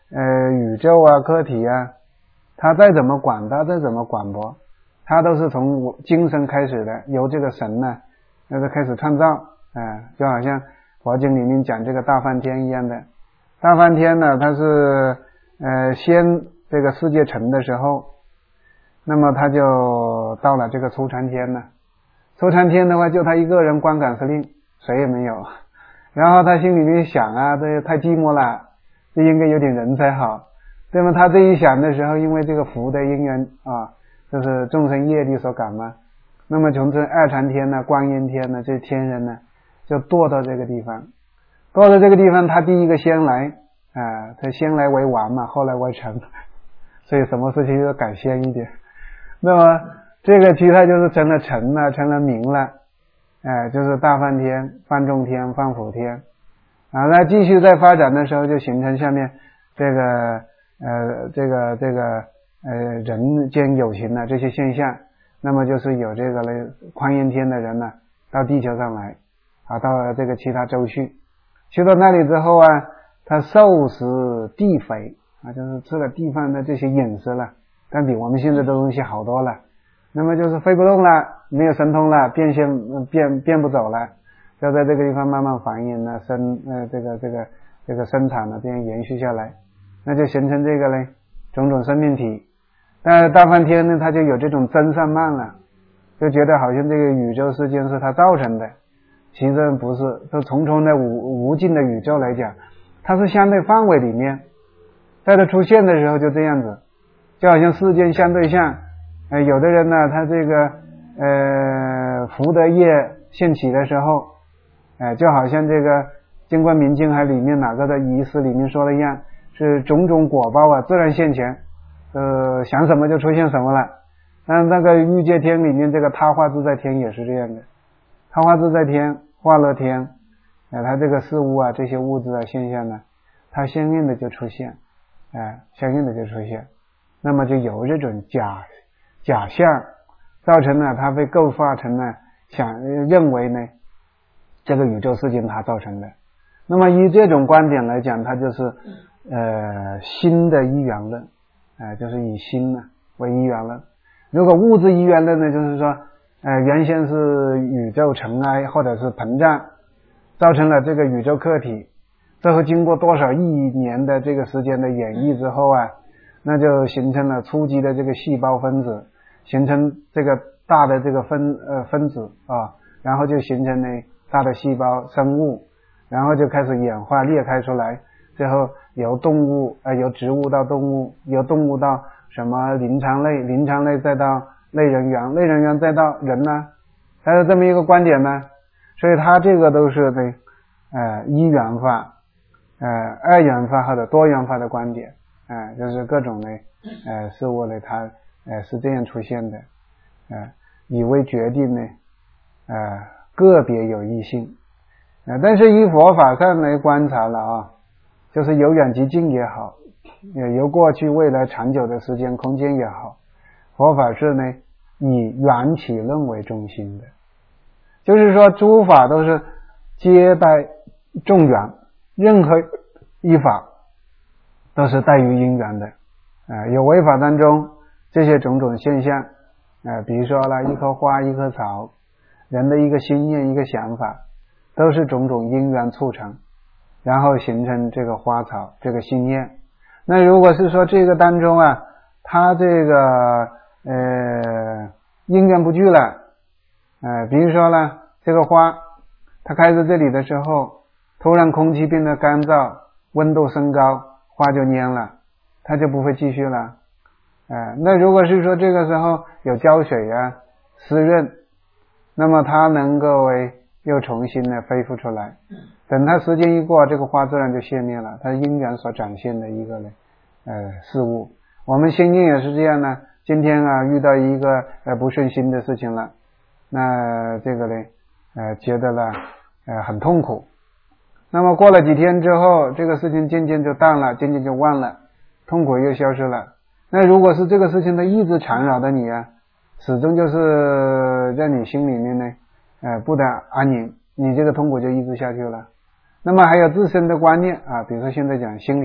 呃宇宙啊客体啊，它再怎么广大再怎么广博，它都是从精神开始的，由这个神呢那个开始创造，呃就好像佛经里面讲这个大梵天一样的。大梵天呢，它是呃先这个世界成的时候，那么他就到了这个初禅天了。初禅天的话，就他一个人观感司令，谁也没有。然后他心里面想啊，这太寂寞了，这应该有点人才好。那么他这一想的时候，因为这个福的因缘啊，就是众生业力所感嘛，那么从这二禅天呢、观音天呢，这天人呢，就堕到这个地方。堕到这个地方，他第一个先来啊，他先来为王嘛，后来为臣，所以什么事情都赶先一点。那么这个其他就是成了臣了，成了名了，哎，就是大梵天、梵众天、梵辅天啊。那继续再发展的时候，就形成下面这个呃这个这个呃人间有情的这些现象。那么就是有这个呢观音天的人呢到地球上来啊，到这个其他洲去，去到那里之后啊，他受食地肥啊，就是吃了地方的这些饮食了，但比我们现在的东西好多了。那么就是飞不动了，没有神通了，变现变变不走了，就在这个地方慢慢繁衍呢，生呃这个这个这个生产呢，这样延续下来，那就形成这个呢种种生命体。但是大梵天呢，他就有这种真善慢了，就觉得好像这个宇宙世界是他造成的，其实不是。就重重的无无尽的宇宙来讲，它是相对范围里面，在它出现的时候就这样子，就好像世间相对相。呃，有的人呢，他这个呃福德业现起的时候，呃，就好像这个《金观明经》还里面哪个的仪式里面说的一样，是种种果报啊自然现前，呃，想什么就出现什么了。那那个欲界天里面这个他化自在天也是这样的，他化自在天、化乐天，呃，它这个事物啊，这些物质啊现象呢，它相应的就出现，哎、呃，相应的就出现，那么就有这种假。假象造成了它被构化成了想认为呢这个宇宙世界它造成的。那么以这种观点来讲，它就是呃心的一元论，呃就是以心呢为一元论。如果物质一元论呢，就是说呃原先是宇宙尘埃或者是膨胀造成了这个宇宙客体，最后经过多少亿年的这个时间的演绎之后啊，那就形成了初级的这个细胞分子，形成这个大的这个分呃分子啊，然后就形成了大的细胞生物，然后就开始演化裂开出来，最后由动物呃由植物到动物，由动物到什么灵长类，灵长类再到类人猿，类人猿再到人呢，它是这么一个观点呢。所以它这个都是对呃一元化呃二元化或者多元化的观点，呃就是各种的呃事物呢它呃是这样出现的，呃以为决定呢呃个别有异性，呃但是以佛法上来观察了啊，就是由远及近也好，也由过去未来长久的时间空间也好，佛法是呢以缘起论为中心的，就是说诸法都是皆带众缘，任何一法都是带于因缘的，呃有为法当中这些种种现象，呃比如说了一棵花一棵草，人的一个心念一个想法，都是种种因缘促成，然后形成这个花草这个心念。那如果是说这个当中啊，它这个呃因缘不具了，呃比如说呢这个花它开在这里的时候，突然空气变得干燥，温度升高，花就蔫了，它就不会继续了。呃那如果是说这个时候有浇水啊湿润，那么它能够为又重新的恢复出来，等它时间一过，这个花自然就熄灭了，它因缘所展现的一个呢呃事物。我们心境也是这样呢，今天啊遇到一个呃不顺心的事情了，那这个呢呃觉得了呃很痛苦，那么过了几天之后，这个事情渐渐就淡了，渐渐就忘了，痛苦又消失了。那如果是这个事情它一直缠绕的你啊，始终就是在你心里面呢呃不得安宁，你这个痛苦就一直下去了。那么还有自身的观念啊，比如说现在讲心理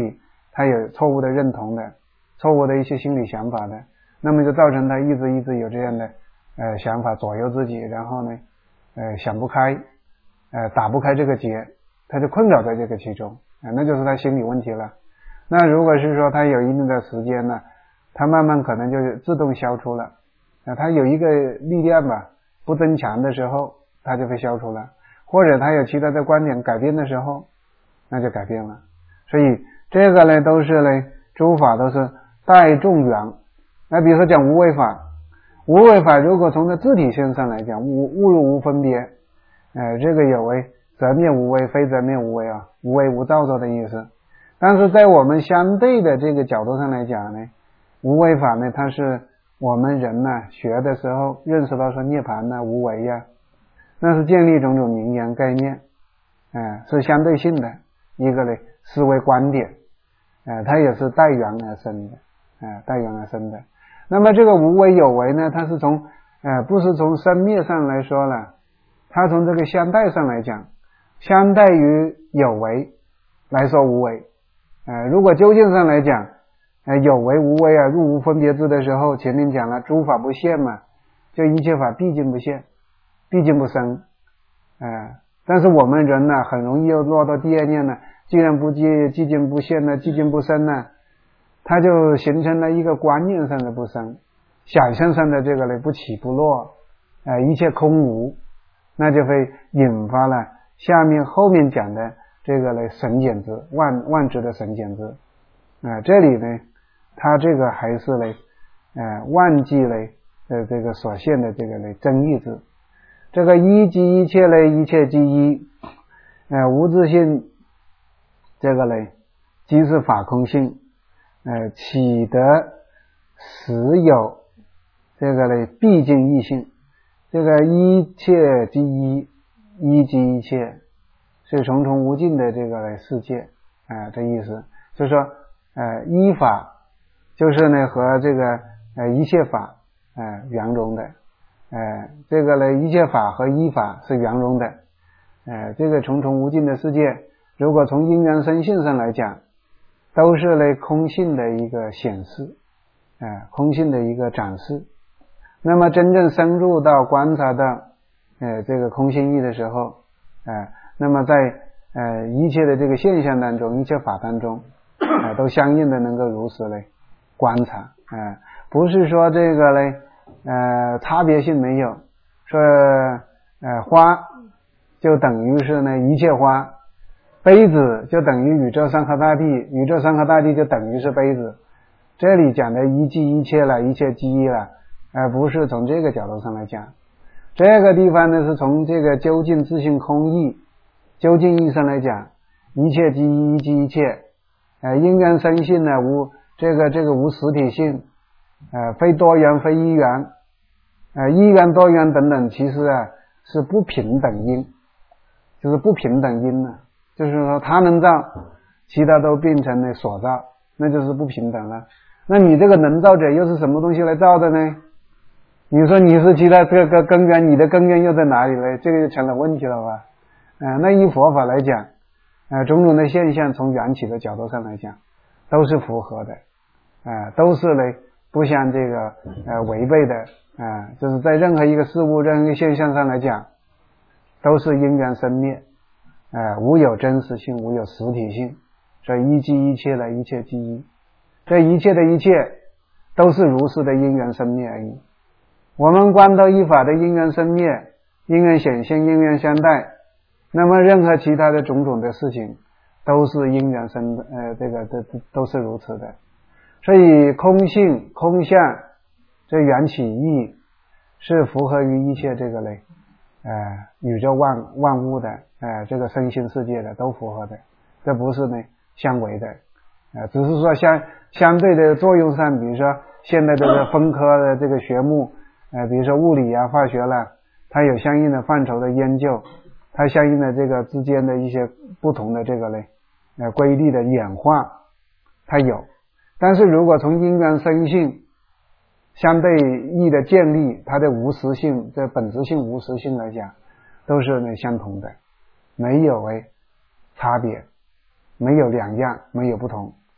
他有错误的认同的，错误的一些心理想法的，那么就造成他一直一直有这样的呃想法左右自己，然后呢呃想不开，呃打不开这个结，他就困扰在这个其中，呃、那就是他心理问题了。那如果是说他有一定的时间呢，他慢慢可能就自动消除了，呃、他有一个力量吧不增强的时候，他就会消除了，或者他有其他的观点改变的时候，那就改变了。所以这个呢都是呢诸法都是带众缘。那比如说讲无为法，无为法如果从这字体性上来讲，无物入无分别，呃，这个有为则灭无为，非则灭无为啊，无为无造作的意思。但是在我们相对的这个角度上来讲呢，无为法呢，它是我们人呢、啊、学的时候认识到说涅槃呢、啊、无为呀、啊，那是建立种种名言概念，呃，是相对性的一个呢思维观点，呃，它也是带缘而生的，呃，带缘而生的。那么这个无为有为呢，它是从呃不是从生灭上来说了，它从这个相待上来讲，相待于有为来说无为。呃，如果究竟上来讲，呃，有为无为啊，入无分别智的时候，前面讲了诸法不现嘛，就一切法毕竟不现，毕竟不生，呃，但是我们人呢，很容易又落到第二念呢，既然不寂，寂静不现呢，寂静不生呢，它就形成了一个观念上的不生，想象上的这个呢不起不落，呃，一切空无，那就会引发了下面后面讲的这个呢神减之，万万知的神减之，呃，这里呢，它这个还是呢，呃，万计呢的这个所现的这个呢真义之，这个一即一切呢，一切即一，呃，无自性，这个呢即是法空性，呃，起得实有这个呢毕竟异性，这个一切即一，一即一切，是重重无尽的这个呢世界啊、呃，这意思就是说，呃，一法就是呢和这个呃一切法呃圆融的，呃，这个呢一切法和一法是圆融的，呃，这个重重无尽的世界，如果从因缘生性上来讲，都是呢空性的一个显示，呃，空性的一个展示。那么真正深入到观察到呃这个空性义的时候，呃，那么在呃一切的这个现象当中，一切法当中，呃，都相应的能够如实来观察，呃，不是说这个呢呃差别性没有，说呃花就等于是呢一切花，杯子就等于宇宙山河大地，宇宙山河大地就等于是杯子。这里讲的一即一切了，一切即一了，而、呃、不是从这个角度上来讲。这个地方呢是从这个究竟自性空义，究竟义上来讲，一切即一，一即一切，呃，因缘生性呢无这个这个无实体性，呃，非多元非一元，呃，一元多元等等，其实啊是不平等因，就是不平等因呢，就是说他能造，其他都变成了所造，那就是不平等了。那你这个能造者又是什么东西来造的呢？你说你是其他这个根源，你的根源又在哪里呢？这个就成了问题了吧？呃，那以佛法来讲，呃，种种的现象从缘起的角度上来讲，都是符合的，呃，都是呢不相这个呃违背的，呃，就是在任何一个事物、任何一个现象上来讲，都是因缘生灭，呃，无有真实性，无有实体性，所以一即一切的一切即一，这一切的一切都是如是的因缘生灭而已。我们观到一法的因缘生灭，因缘显现，因缘相待，那么任何其他的种种的事情都是因缘生的，呃，这个都都是如此的。所以空性空相这缘起义是符合于一切这个类呃宇宙万万物的呃这个身心世界的都符合的，这不是呢相违的，呃只是说相相对的作用上，比如说现在这个分科的这个学目，呃比如说物理啊化学啦，它有相应的范畴的研究，它相应的这个之间的一些不同的这个类呃规律的演化它有，但是如果从因缘生性相对义的建立，它的无实性，这本质性无实性来讲，都是呢相同的，没有为差别，没有两样，没有不同，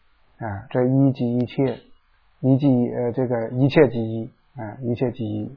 啊，这一即一切，一即呃这个一切即一啊，一切即一。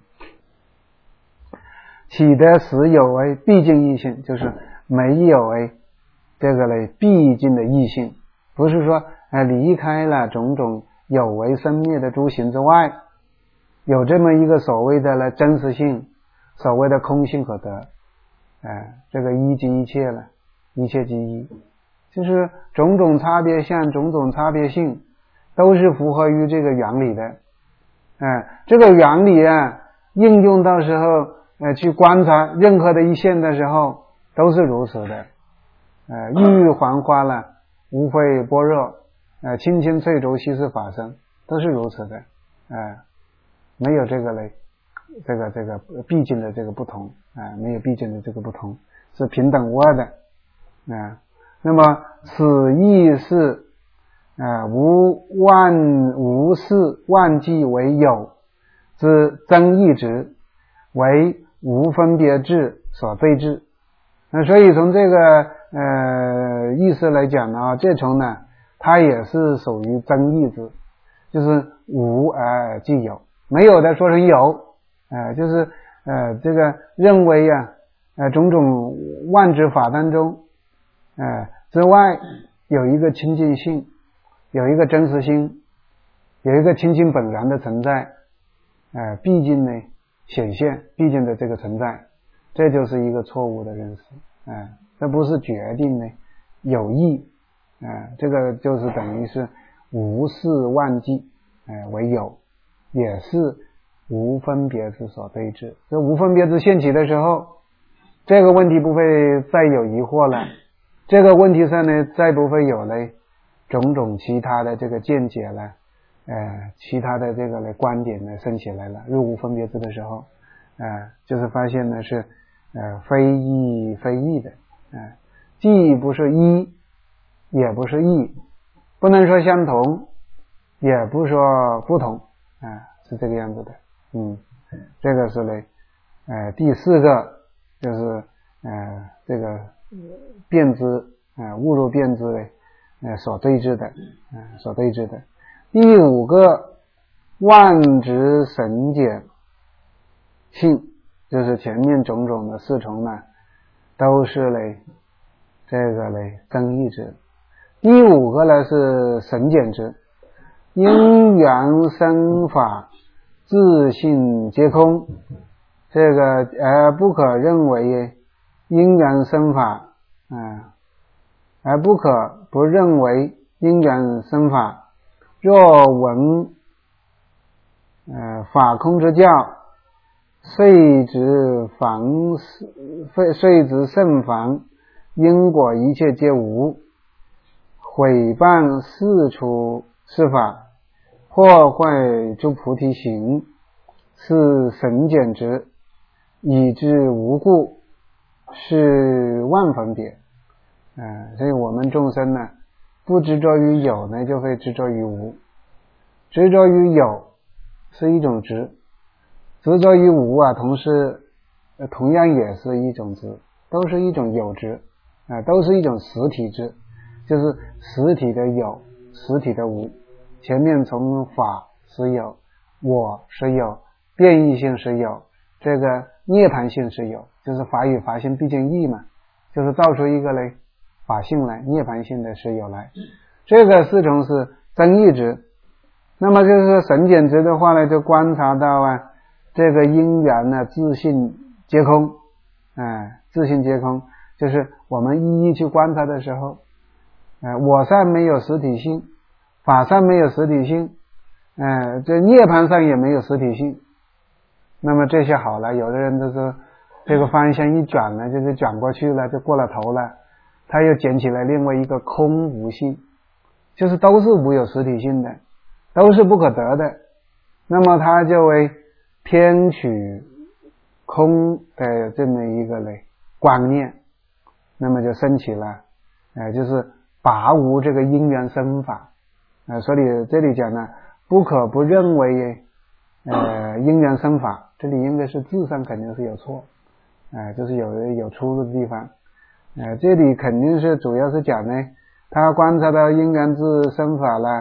岂得实有为毕竟异性，就是没有为这个嘞毕竟的异性，不是说呃离开了种种有为生灭的诸行之外，有这么一个所谓的了真实性，所谓的空性可得，呃这个一即一切了，一切即一，就是种种差别相，种种差别性，都是符合于这个原理的。呃这个原理啊，应用到时候呃去观察任何的一现的时候，都是如此的。呃郁郁黄花了，无非般若，呃青青翠竹悉是法身，都是如此的。呃没有这个嘞这个这个毕竟的这个不同啊、呃，没有毕竟的这个不同，是平等无二的啊、呃。那么此亦是啊、呃、无万无事万计为有之真义执，为无分别智所对治。那所以从这个呃意思来讲呢，这种呢它也是属于真义执，就是无而即有，没有的说成有，呃就是呃这个认为啊呃种种万知法当中呃之外有一个清净性，有一个真实性，有一个清净本然的存在，呃毕竟呢显现毕竟的这个存在，这就是一个错误的认识，呃这不是决定呢有意，呃这个就是等于是无事万计呃为有，也是无分别之所对治。这无分别之现起的时候，这个问题不会再有疑惑了，这个问题上呢再不会有了种种其他的这个见解了，呃其他的这个的观点呢升起来了。入无分别之的时候，呃就是发现呢是呃非一非异的，呃既不是一也不是异，不能说相同也不说不同，啊、呃、是这个样子的。嗯这个是呢呃第四个就是呃这个辩知呃误入辩知呢呃所对治的呃所对治的。第五个万执神解性，就是前面种种的四重呢都是嘞这个嘞真义执。第五个呢是神解执，因缘生法自性皆空，这个而不可认为因缘生法，呃、而不可不认为因缘生法。若闻呃法空之教，遂知凡遂知甚凡，因果一切皆无，毁谤世出世法，破坏诸菩提行，是神解执，以知无故，是万分别。呃所以我们众生呢不执着于有呢，就会执着于无。执着于有是一种执，执着于无啊，同时呃同样也是一种执，都是一种有执，啊、呃，都是一种实体执，就是实体的有，实体的无。前面从法是有，我是有，变异性是有，这个涅槃性是有，就是法与法性毕竟异嘛，就是造出一个嘞法性来，涅槃性的是有来。这个四种是真义执。那么就是说神解执的话呢，就观察到啊这个因缘呢自性皆空，哎，自性皆空，就是我们一一去观察的时候，呃我上没有实体性，法上没有实体性，呃这涅槃上也没有实体性。那么这些好了，有的人就是这个方向一转了，就是转过去了，就过了头了，他又捡起来另外一个空无性，就是都是无有实体性的，都是不可得的。那么他就为偏取空的这么一个嘞观念，那么就升起了呃就是拔无这个因缘生法，呃所以这里讲呢不可不认为呃因缘生法，这里应该是字上肯定是有错，呃就是有有出入的地方，呃这里肯定是主要是讲呢他观察到因缘自生法了，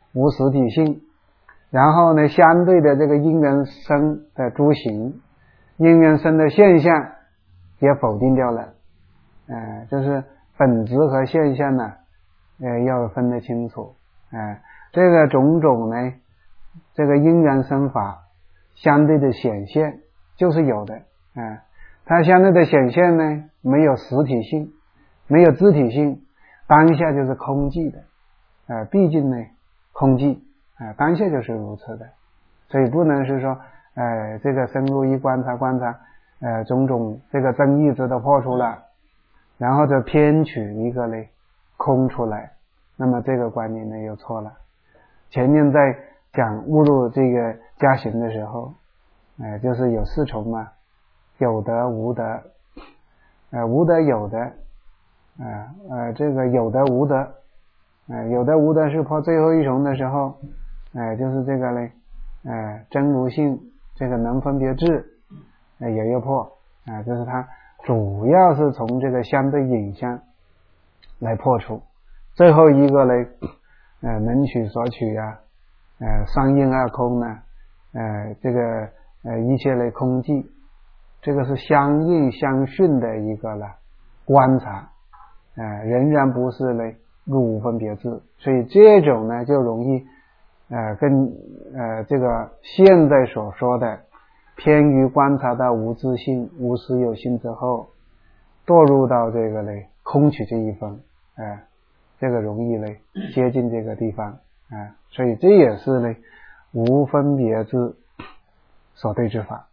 无实体性。然后呢，相对的这个因缘生的诸行，因缘生的现象也否定掉了。呃，就是本质和现象呢，呃，要分得清楚。呃，这个种种呢，这个因缘生法相对的显现就是有的。呃，它相对的显现呢，没有实体性，没有自体性，当下就是空寂的。呃，毕竟呢，空寂。呃、当下就是如此的，所以不能是说呃，这个深入一观察观察呃，种种这个争议值都破除了，然后就偏取一个呢空出来，那么这个观念呢又错了。前面在讲悟入这个加行的时候，呃，就是有四重嘛，有德无德，呃，无德有德，呃呃，这个有德无德，呃，有德无德是破最后一重的时候。呃，就是这个呢，呃，真如性这个能分别智，呃，也要破，啊、呃，就是它主要是从这个相对影像来破除。最后一个呢，呃，能取所取啊，呃，三应二空呢，呃，这个呃一切类空寂，这个是相应相讯的一个了观察，呃，仍然不是呢入无分别智，所以这种呢就容易。呃，跟呃这个现在所说的偏于观察到无自性、无实有性之后，堕入到这个呢空取这一分，呃，这个容易呢接近这个地方，啊、呃，所以这也是呢无分别之所对之法。